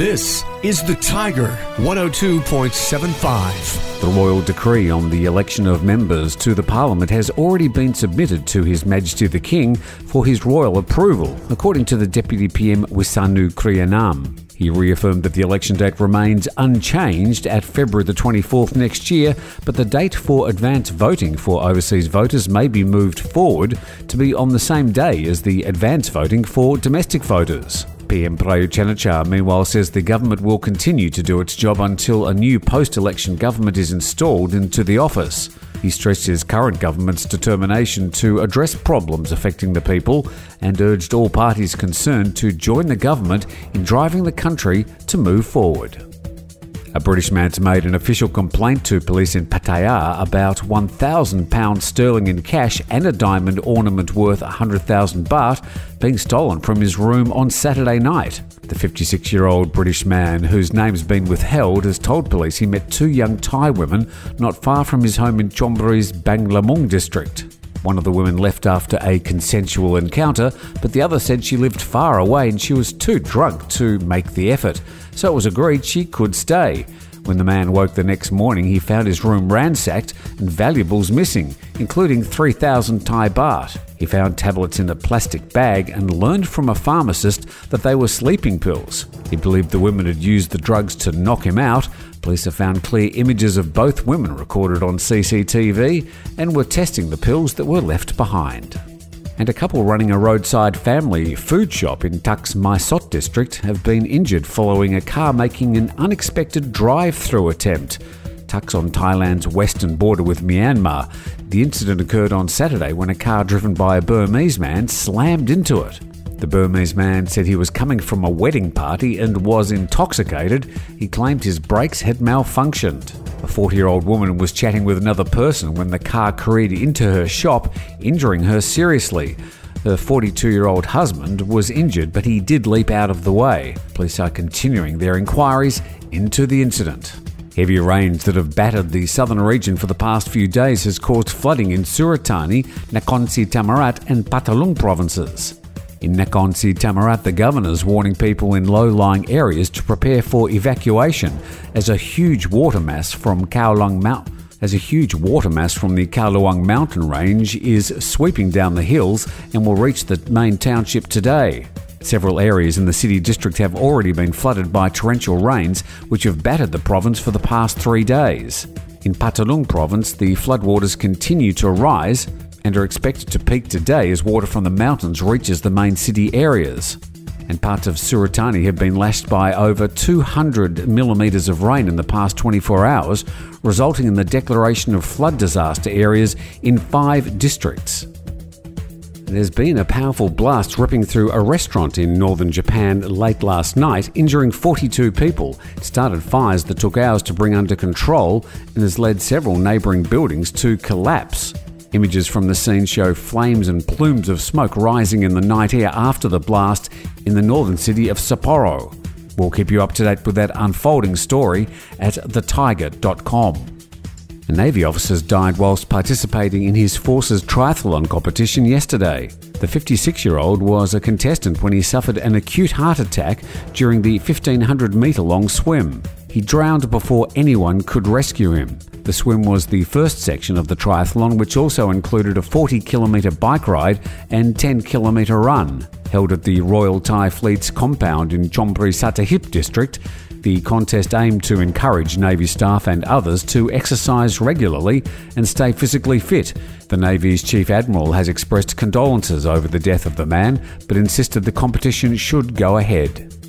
This is The Tiger 102.75. The royal decree on the election of members to the Parliament has already been submitted to His Majesty the King for his royal approval, according to the Deputy PM Wisanu Kriyanam. He reaffirmed that the election date remains unchanged at February the 24th next year, but the date for advance voting for overseas voters may be moved forward to be on the same day as the advance voting for domestic voters. PM Prayut Chan-o-cha meanwhile says the government will continue to do its job until a new post-election government is installed into the office. He stressed his current government's determination to address problems affecting the people and urged all parties concerned to join the government in driving the country to move forward. A British man's made an official complaint to police in Pattaya about £1,000 sterling in cash and a diamond ornament worth 100,000 baht being stolen from his room on Saturday night. The 56-year-old British man, whose name's been withheld, has told police he met two young Thai women not far from his home in Chonburi's Banglamung district. One of the women left after a consensual encounter, but the other said she lived far away and she was too drunk to make the effort, so it was agreed she could stay. When the man woke the next morning, he found his room ransacked and valuables missing, including 3,000 Thai baht. He found tablets in a plastic bag and learned from a pharmacist that they were sleeping pills. He believed the women had used the drugs to knock him out. Police have found clear images of both women recorded on CCTV and were testing the pills that were left behind. And a couple running a roadside family food shop in Tak's Mae Sot district have been injured following a car making an unexpected drive-through attempt. Tak's on Thailand's western border with Myanmar. The incident occurred on Saturday when a car driven by a Burmese man slammed into it. The Burmese man said he was coming from a wedding party and was intoxicated. He claimed his brakes had malfunctioned. A 40-year-old woman was chatting with another person when the car careened into her shop, injuring her seriously. Her 42-year-old husband was injured, but he did leap out of the way. Police are continuing their inquiries into the incident. Heavy rains that have battered the southern region for the past few days has caused flooding in Surat Thani, Nakhon Si Thammarat and Phatthalung provinces. In Nakhon Si Thammarat, the governor's warning people in low-lying areas to prepare for evacuation as a huge water mass from the Kowloon mountain range is sweeping down the hills and will reach the main township today. Several areas in the city district have already been flooded by torrential rains, which have battered the province for the past 3 days. In Phatthalung province, the floodwaters continue to rise and are expected to peak today as water from the mountains reaches the main city areas. And parts of Surat Thani have been lashed by over 200 millimetres of rain in the past 24 hours, resulting in the declaration of flood disaster areas in 5 districts. There's been a powerful blast ripping through a restaurant in northern Japan late last night, injuring 42 people. It started fires that took hours to bring under control and has led several neighbouring buildings to collapse. Images from the scene show flames and plumes of smoke rising in the night air after the blast in the northern city of Sapporo. We'll keep you up to date with that unfolding story at thetiger.com. A Navy officer died whilst participating in his force's triathlon competition yesterday. The 56-year-old was a contestant when he suffered an acute heart attack during the 1,500-metre-long swim. He drowned before anyone could rescue him. The swim was the first section of the triathlon, which also included a 40-kilometre bike ride and 10-kilometre run. Held at the Royal Thai Fleet's compound in Chonburi Sattahip district, the contest aimed to encourage Navy staff and others to exercise regularly and stay physically fit. The Navy's Chief Admiral has expressed condolences over the death of the man, but insisted the competition should go ahead.